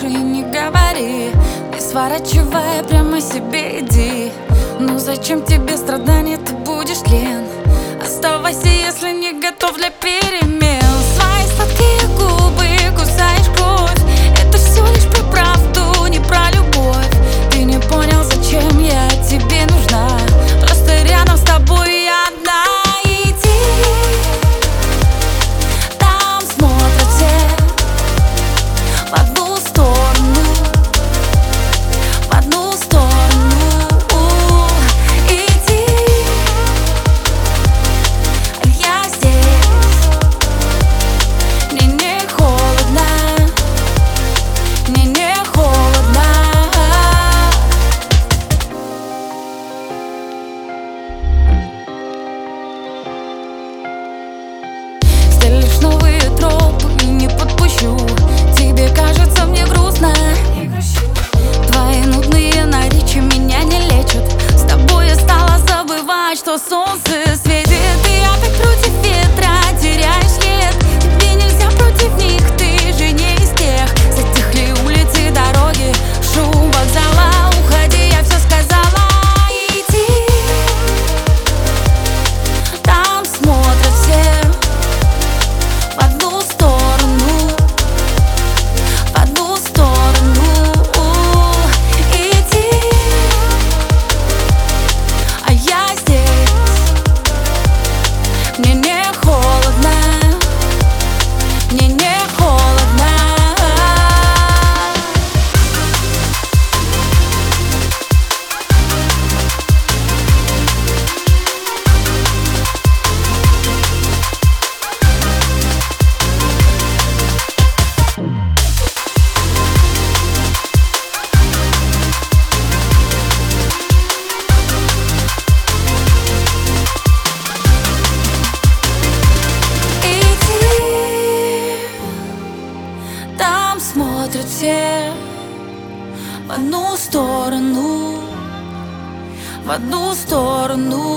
и не говори. Не сворачивай, прямо себе иди. Ну зачем тебе страдания, ты будешь лен. Оставайся, если не готов для перемен. Свои сладкие губы кусаешь кровь. Это все лишь про правду, не про любовь. Ты не понял, зачем я тебе нужна. Просто рядом с тобой я одна. Иди, там смотрят все в одну сторону, в одну сторону. Иди, я здесь. Мне не холодно, мне не холодно. Стелишь новые тропы и не подпущу. Тебе кажется, мне грустно. Твои нудные наречия меня не лечат. С тобой я стала забывать, что солнце светит. И опять против ветра теряешь след. Тебе нельзя против них, ты же не из тех. Затихли улицы, дороги, шум вокзала. Уходи, я все сказала. Иди, там смотрят все в одну сторону, в одну сторону. Иди, а я здесь. Мне не холодно, мне не холодно. Там смотрят все в одну сторону, в одну сторону.